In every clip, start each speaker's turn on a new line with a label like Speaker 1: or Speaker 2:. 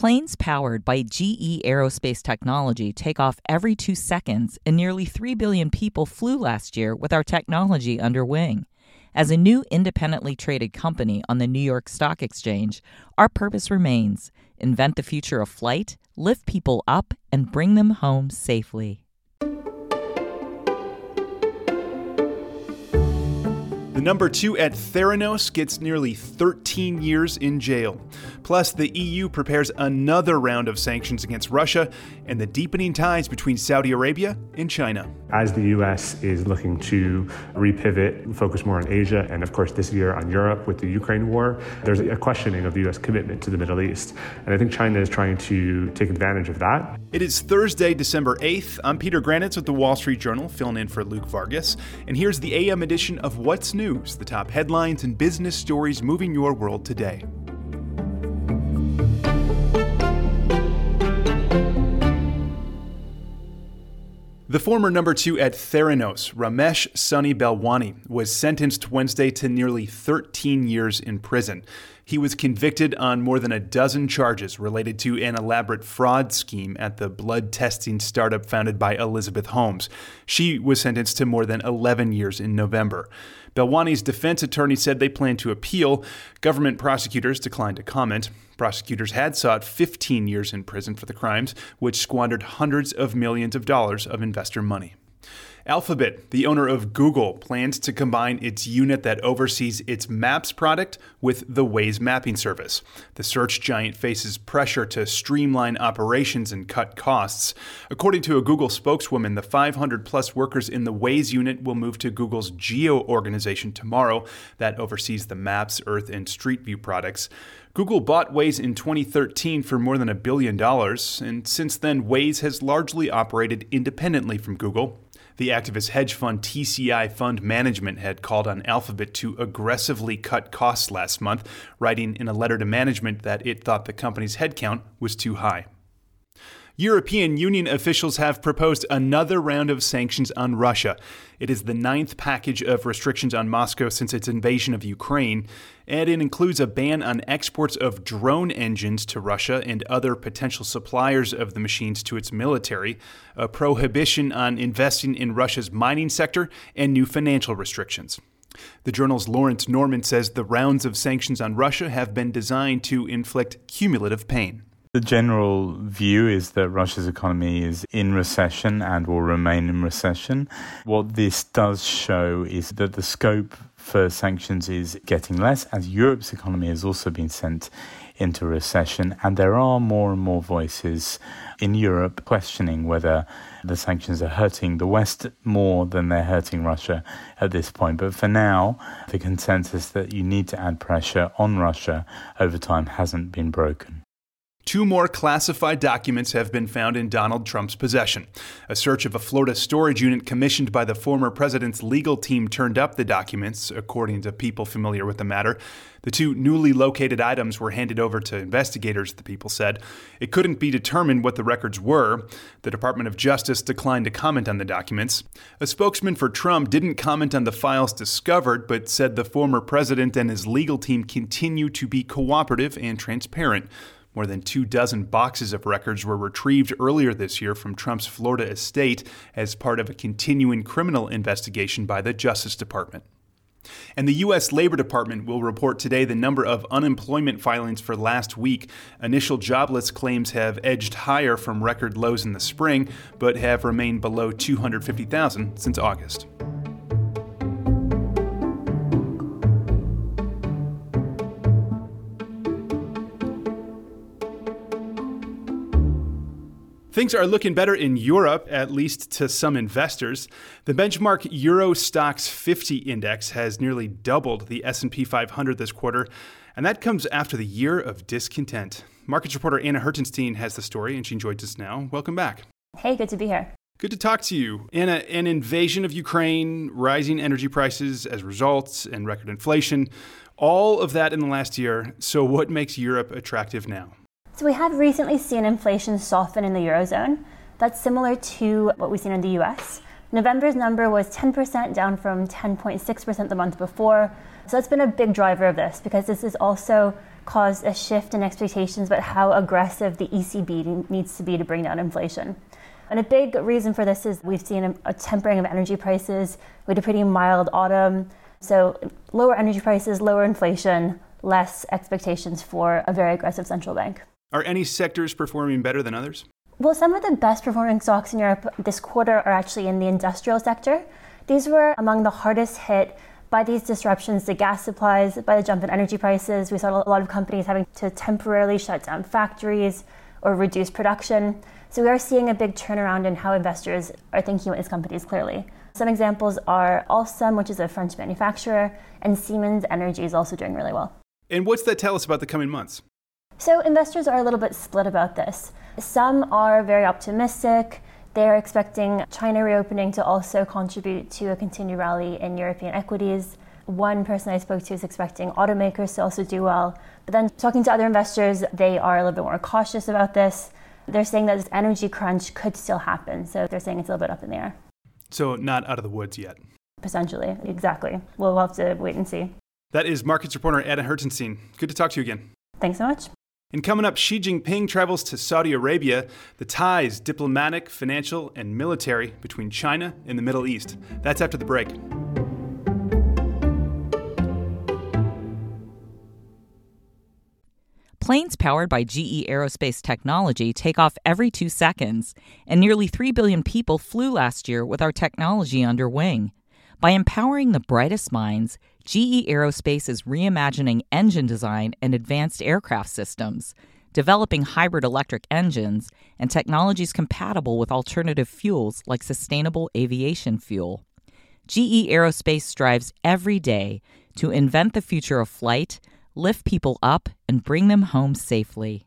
Speaker 1: Planes powered by GE Aerospace technology take off every 2 seconds, and nearly 3 billion people flew last year with our technology under wing. As a new independently traded company on the New York Stock Exchange, our purpose remains: invent the future of flight, lift people up, and bring them home safely.
Speaker 2: The number 2 at Theranos gets nearly 13 years in jail. Plus, the EU prepares another round of sanctions against Russia and the deepening ties between Saudi Arabia and China.
Speaker 3: As the U.S. is looking to repivot, focus more on Asia, and of course this year on Europe with the Ukraine war, there's a questioning of the U.S. commitment to the Middle East. And I think China is trying to take advantage of that.
Speaker 2: It is Thursday, December 8th. I'm Peter Granitz with the Wall Street Journal, filling in for Luke Vargas. And here's the AM edition of What's News, the top headlines and business stories moving your world today. The former number 2 at Theranos, Ramesh Sunny Balwani, was sentenced Wednesday to nearly 13 years in prison. He was convicted on more than a dozen charges related to an elaborate fraud scheme at the blood testing startup founded by Elizabeth Holmes. She was sentenced to more than 11 years in November. Balwani's defense attorney said they plan to appeal. Government prosecutors declined to comment. Prosecutors had sought 15 years in prison for the crimes, which squandered hundreds of millions of dollars of investor money. Alphabet, the owner of Google, plans to combine its unit that oversees its Maps product with the Waze mapping service. The search giant faces pressure to streamline operations and cut costs. According to a Google spokeswoman, the 500-plus workers in the Waze unit will move to Google's Geo organization tomorrow that oversees the Maps, Earth, and Street View products. Google bought Waze in 2013 for more than $1 billion, and since then, Waze has largely operated independently from Google. The activist hedge fund TCI Fund Management had called on Alphabet to aggressively cut costs last month, writing in a letter to management that it thought the company's headcount was too high. European Union officials have proposed another round of sanctions on Russia. It is the 9th package of restrictions on Moscow since its invasion of Ukraine, and it includes a ban on exports of drone engines to Russia and other potential suppliers of the machines to its military, a prohibition on investing in Russia's mining sector, and new financial restrictions. The Journal's Lawrence Norman says the rounds of sanctions on Russia have been designed to inflict cumulative pain.
Speaker 4: The general view is that Russia's economy is in recession and will remain in recession. What this does show is that the scope for sanctions is getting less, as Europe's economy has also been sent into recession, and there are more and more voices in Europe questioning whether the sanctions are hurting the West more than they're hurting Russia at this point. But for now, the consensus that you need to add pressure on Russia over time hasn't been broken.
Speaker 2: 2 more classified documents have been found in Donald Trump's possession. A search of a Florida storage unit commissioned by the former president's legal team turned up the documents, according to people familiar with the matter. The 2 newly located items were handed over to investigators, the people said. It couldn't be determined what the records were. The Department of Justice declined to comment on the documents. A spokesman for Trump didn't comment on the files discovered, but said the former president and his legal team continue to be cooperative and transparent. More than 24 boxes of records were retrieved earlier this year from Trump's Florida estate as part of a continuing criminal investigation by the Justice Department. And the U.S. Labor Department will report today the number of unemployment filings for last week. Initial jobless claims have edged higher from record lows in the spring, but have remained below 250,000 since August. Things are looking better in Europe, at least to some investors. The benchmark Euro Stoxx 50 index has nearly doubled the S&P 500 this quarter, and that comes after the year of discontent. Markets reporter Anna Hertenstein has the story, and she joins us now. Welcome back.
Speaker 5: Hey, good to be here.
Speaker 2: Good to talk to you. Anna, an invasion of Ukraine, rising energy prices as results, and record inflation, all of that in the last year. So what makes Europe attractive now?
Speaker 5: So we have recently seen inflation soften in the Eurozone. That's similar to what we've seen in the US. November's number was 10%, down from 10.6% the month before. So that's been a big driver of this, because this is also caused a shift in expectations about how aggressive the ECB needs to be to bring down inflation. And a big reason for this is we've seen a tempering of energy prices. We had a pretty mild autumn. So lower energy prices, lower inflation, less expectations for a very aggressive central bank.
Speaker 2: Are any sectors performing better than others?
Speaker 5: Well, some of the best performing stocks in Europe this quarter are actually in the industrial sector. These were among the hardest hit by these disruptions to gas supplies, by the jump in energy prices. We saw a lot of companies having to temporarily shut down factories or reduce production. So we are seeing a big turnaround in how investors are thinking about these companies clearly. Some examples are Alstom, which is a French manufacturer, and Siemens Energy is also doing really well.
Speaker 2: And what's that tell us about the coming months?
Speaker 5: So investors are a little bit split about this. Some are very optimistic. They're expecting China reopening to also contribute to a continued rally in European equities. One person I spoke to is expecting automakers to also do well. But then talking to other investors, they are a little bit more cautious about this. They're saying that this energy crunch could still happen. So they're saying it's a little bit up in the air.
Speaker 2: So not out of the woods yet.
Speaker 5: Potentially, exactly. We'll have to wait and see.
Speaker 2: That is markets reporter Anna Hertenstein. Good to talk to you again.
Speaker 5: Thanks so much.
Speaker 2: And coming up, Xi Jinping travels to Saudi Arabia, the ties, diplomatic, financial, and military between China and the Middle East. That's after the break.
Speaker 1: Planes powered by GE Aerospace technology take off every 2 seconds, and nearly 3 billion people flew last year with our technology under wing. By empowering the brightest minds, GE Aerospace is reimagining engine design and advanced aircraft systems, developing hybrid electric engines and technologies compatible with alternative fuels like sustainable aviation fuel. GE Aerospace strives every day to invent the future of flight, lift people up, and bring them home safely.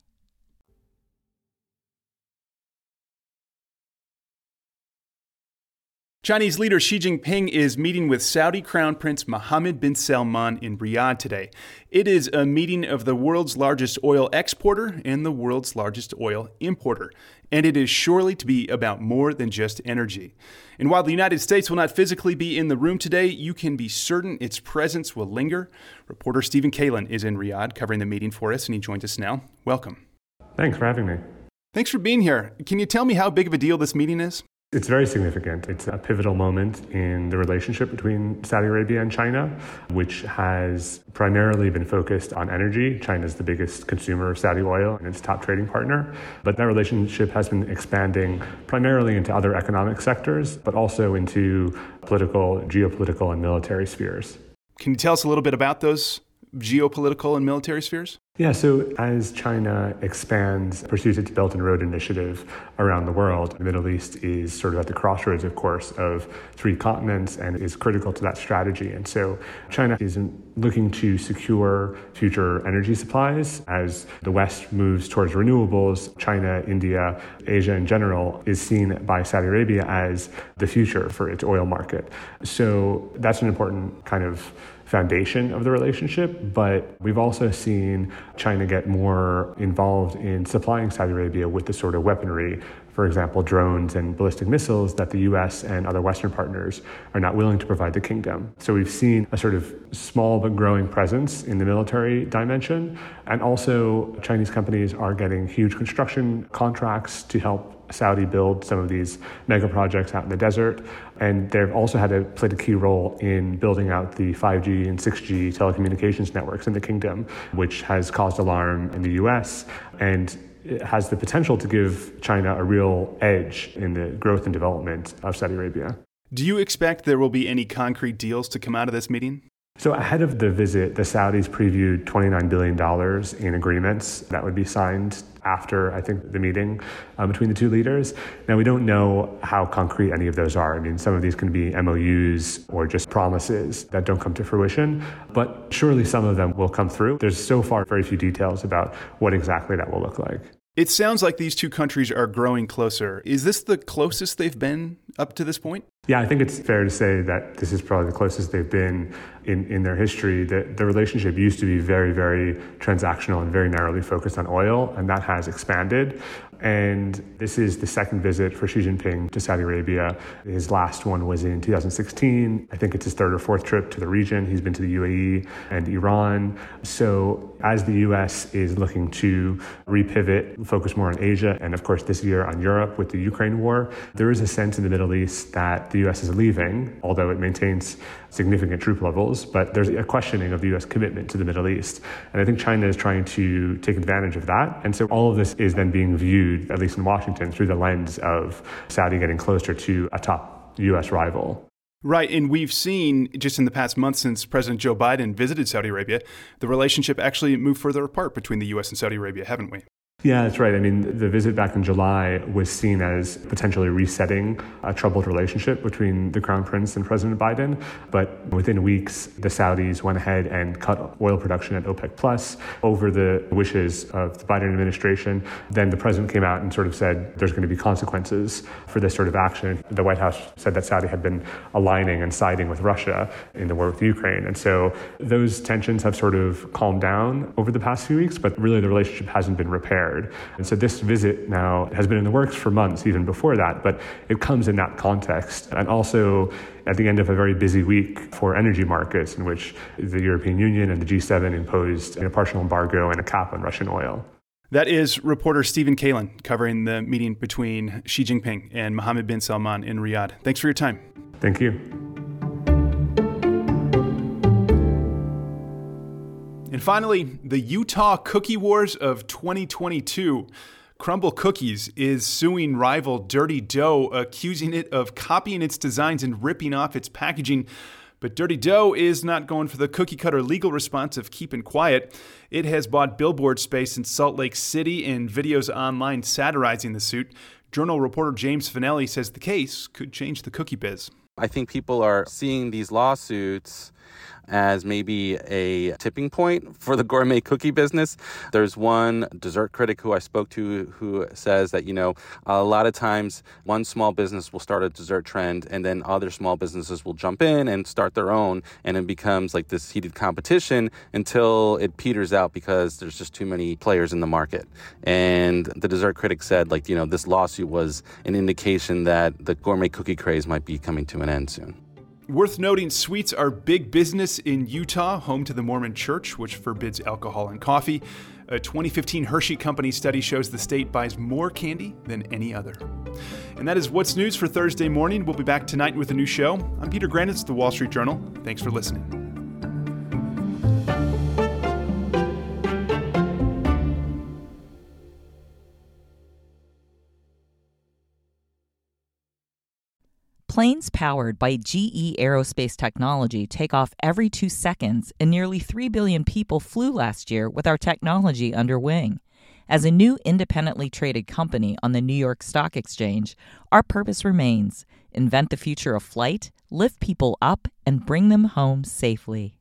Speaker 2: Chinese leader Xi Jinping is meeting with Saudi Crown Prince Mohammed bin Salman in Riyadh today. It is a meeting of the world's largest oil exporter and the world's largest oil importer. And it is surely to be about more than just energy. And while the United States will not physically be in the room today, you can be certain its presence will linger. Reporter Stephen Kalin is in Riyadh covering the meeting for us, and he joins us now. Welcome.
Speaker 3: Thanks for having me.
Speaker 2: Thanks for being here. Can you tell me how big of a deal this meeting is?
Speaker 3: It's very significant. It's a pivotal moment in the relationship between Saudi Arabia and China, which has primarily been focused on energy. China is the biggest consumer of Saudi oil and its top trading partner. But that relationship has been expanding primarily into other economic sectors, but also into political, geopolitical, and military spheres.
Speaker 2: Can you tell us a little bit about those geopolitical and military spheres?
Speaker 3: Yeah, so as China pursues its Belt and Road Initiative around the world, the Middle East is sort of at the crossroads, of course, of 3 continents and is critical to that strategy. And so China is looking to secure future energy supplies. As the West moves towards renewables, China, India, Asia in general is seen by Saudi Arabia as the future for its oil market. So that's an important kind of foundation of the relationship, but we've also seen China get more involved in supplying Saudi Arabia with the sort of weaponry, for example, drones and ballistic missiles that the US and other Western partners are not willing to provide the kingdom. So we've seen a sort of small but growing presence in the military dimension, and also Chinese companies are getting huge construction contracts to help Saudi build some of these mega projects out in the desert. And they've also played a key role in building out the 5G and 6G telecommunications networks in the kingdom, which has caused alarm in the US and it has the potential to give China a real edge in the growth and development of Saudi Arabia.
Speaker 2: Do you expect there will be any concrete deals to come out of this meeting?
Speaker 3: So ahead of the visit, the Saudis previewed $29 billion in agreements that would be signed after, I think, the meeting between the two leaders. Now, we don't know how concrete any of those are. I mean, some of these can be MOUs or just promises that don't come to fruition, but surely some of them will come through. There's so far very few details about what exactly that will look like.
Speaker 2: It sounds like these two countries are growing closer. Is this the closest they've been up to this point?
Speaker 3: Yeah, I think it's fair to say that this is probably the closest they've been in their history. The relationship used to be very, very transactional and very narrowly focused on oil, and that has expanded. And this is the second visit for Xi Jinping to Saudi Arabia. His last one was in 2016. I think it's his third or fourth trip to the region. He's been to the UAE and Iran. So as the U.S. is looking to repivot, focus more on Asia, and of course this year on Europe with the Ukraine war, there is a sense in the Middle East that the U.S. is leaving, although it maintains significant troop levels, but there's a questioning of the U.S. commitment to the Middle East. And I think China is trying to take advantage of that. And so all of this is then being viewed, at least in Washington, through the lens of Saudi getting closer to a top U.S. rival.
Speaker 2: Right, and we've seen just in the past month since President Joe Biden visited Saudi Arabia, the relationship actually moved further apart between the U.S. and Saudi Arabia, haven't we?
Speaker 3: Yeah, that's right. I mean, the visit back in July was seen as potentially resetting a troubled relationship between the Crown Prince and President Biden. But within weeks, the Saudis went ahead and cut oil production at OPEC Plus over the wishes of the Biden administration. Then the president came out and sort of said there's going to be consequences for this sort of action. The White House said that Saudi had been aligning and siding with Russia in the war with Ukraine. And so those tensions have sort of calmed down over the past few weeks, but really the relationship hasn't been repaired. And so this visit now has been in the works for months, even before that, but it comes in that context. And also at the end of a very busy week for energy markets in which the European Union and the G7 imposed a partial embargo and a cap on Russian oil.
Speaker 2: That is reporter Stephen Kalin covering the meeting between Xi Jinping and Mohammed bin Salman in Riyadh. Thanks for your time.
Speaker 3: Thank you.
Speaker 2: And finally, the Utah Cookie Wars of 2022. Crumbl Cookies is suing rival Dirty Dough, accusing it of copying its designs and ripping off its packaging. But Dirty Dough is not going for the cookie-cutter legal response of keeping quiet. It has bought billboard space in Salt Lake City and videos online satirizing the suit. Journal reporter James Finelli says the case could change the cookie biz.
Speaker 6: I think people are seeing these lawsuits as maybe a tipping point for the gourmet cookie business. There's one dessert critic who I spoke to who says that, a lot of times one small business will start a dessert trend and then other small businesses will jump in and start their own, and it becomes like this heated competition until it peters out because there's just too many players in the market. And the dessert critic said, this lawsuit was an indication that the gourmet cookie craze might be coming to an end soon.
Speaker 2: Worth noting, sweets are big business in Utah, home to the Mormon Church, which forbids alcohol and coffee. A 2015 Hershey Company study shows the state buys more candy than any other. And that is what's news for Thursday morning. We'll be back tonight with a new show. I'm Peter Granitz, The Wall Street Journal. Thanks for listening.
Speaker 1: Planes powered by GE Aerospace technology take off every 2 seconds, and nearly 3 billion people flew last year with our technology under wing. As a new independently traded company on the New York Stock Exchange, our purpose remains: invent the future of flight, lift people up, and bring them home safely.